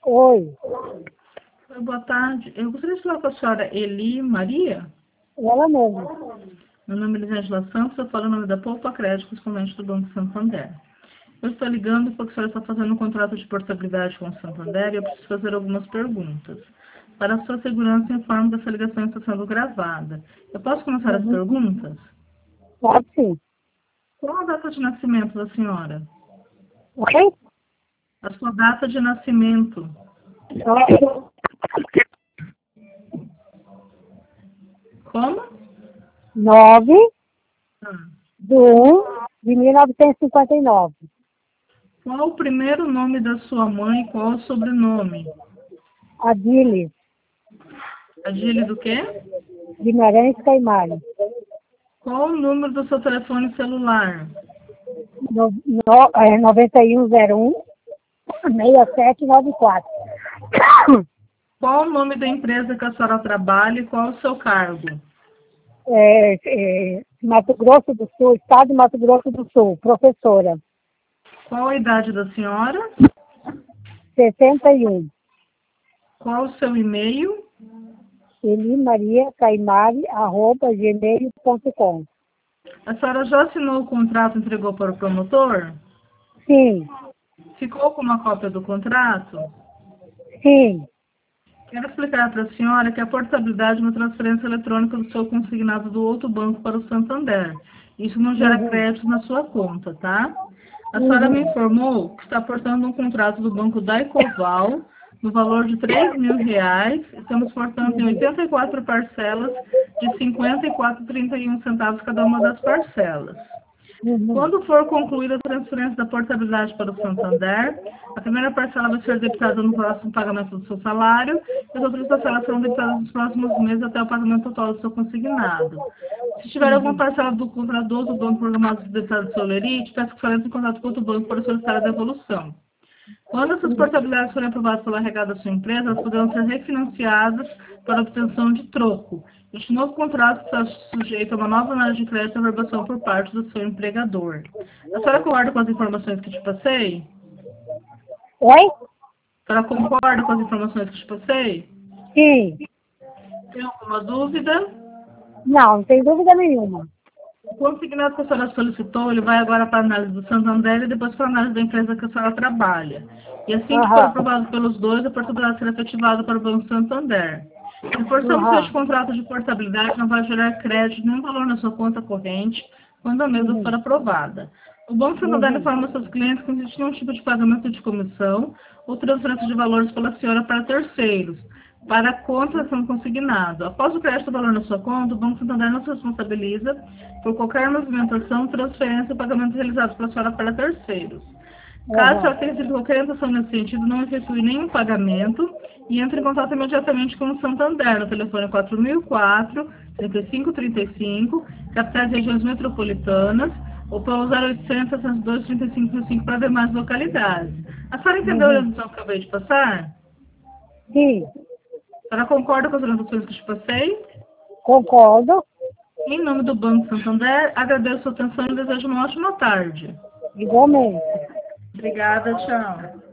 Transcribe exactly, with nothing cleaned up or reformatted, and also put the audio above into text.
Oi, Oi, boa tarde. Eu gostaria de falar com a senhora Eli Maria. ela mesma. Meu nome é Elisângela Santos, eu falo em nome da Poupa Crédito, correspondente do Banco Santander. Eu estou ligando porque a senhora está fazendo um contrato de portabilidade com o Santander e eu preciso fazer algumas perguntas. Para a sua segurança, informo que essa ligação está sendo gravada. Eu posso começar as Uhum. perguntas? Pode sim. Qual a data de nascimento da senhora? Oi? A sua data de nascimento. Nove Como? nove Ah. de um de mil novecentos e cinquenta e nove. Qual o primeiro nome da sua mãe e qual o sobrenome? Adilis, Adílio do quê? Guimarães Caimari. Qual o número do seu telefone celular? No, no, é, noventa e um zero um seis sete nove quatro. Qual o nome da empresa que a senhora trabalha e qual o seu cargo? É, é, Mato Grosso do Sul, Estado de Mato Grosso do Sul, professora. Qual a idade da senhora? sessenta e um. Qual o seu e-mail? Eli Maria Caimari, arroba gmail ponto com. A senhora já assinou o contrato e entregou para o promotor? Sim, Ficou com uma cópia do contrato? sim. Quero explicar para a senhora que a portabilidade é uma transferência eletrônica do seu consignado do outro banco para o Santander. Isso não gera Uhum, crédito na sua conta, tá? A senhora me uhum, informou que está portando um contrato do Banco Daicoval no valor de três mil reais. Estamos portando em uhum, oitenta e quatro parcelas de cinquenta e quatro vírgula trinta e um centavos cada uma das parcelas. uhum. Quando for concluída a transferência da portabilidade para o Santander, a primeira parcela vai ser debitada no próximo pagamento do seu salário e as outras parcelas serão debitadas nos próximos meses até o pagamento total do seu consignado. Se tiver alguma Uhum. parcela do contrato do outro banco programado de debitada do seu lerite, peço que faça em contato com outro banco para solicitar a devolução. Quando essas portabilidades forem aprovadas pela regada da sua empresa, elas poderão ser refinanciadas para obtenção de troco. Este novo contrato está sujeito a uma nova análise de crédito e aprovação por parte do seu empregador. A senhora concorda com as informações que te passei? Oi? A senhora concorda com as informações que te passei? Sim. Tem alguma dúvida? Não, não tem dúvida nenhuma. O consignado que a senhora solicitou, ele vai agora para a análise do Santander e depois para a análise da empresa que a senhora trabalha. E assim que for Aham, aprovado pelos dois, a portabilidade será efetivada para o Banco Santander. Reforçamos que este aham. contrato de portabilidade não vai gerar crédito nem valor na sua conta corrente quando a mesma for Uhum, aprovada. O Banco Santander uhum, informa seus clientes que não existe nenhum tipo de pagamento de comissão ou transferência de valores pela senhora para terceiros, para a conta sendo consignado. Após o crédito do valor na sua conta, o Banco Santander não se responsabiliza por qualquer movimentação, transferência ou pagamento realizados pela senhora para terceiros. Caso a aham. senhora tenha tido qualquer intenção nesse sentido, não efetue nenhum pagamento e entre em contato imediatamente com o Santander no telefone quatro mil e quatro, trinta e cinco trinta e cinco, capitais e regiões metropolitanas, ou pelo zero oitocentos, setecentos e dois, trinta e cinco trinta e cinco para demais localidades. A senhora entendeu a Uhum. orientação que eu acabei de passar? Sim, A senhora concorda com as orientações que eu te passei? concordo. Em nome do Banco Santander, agradeço a sua atenção e desejo uma ótima tarde. Igualmente. Obrigada, tchau.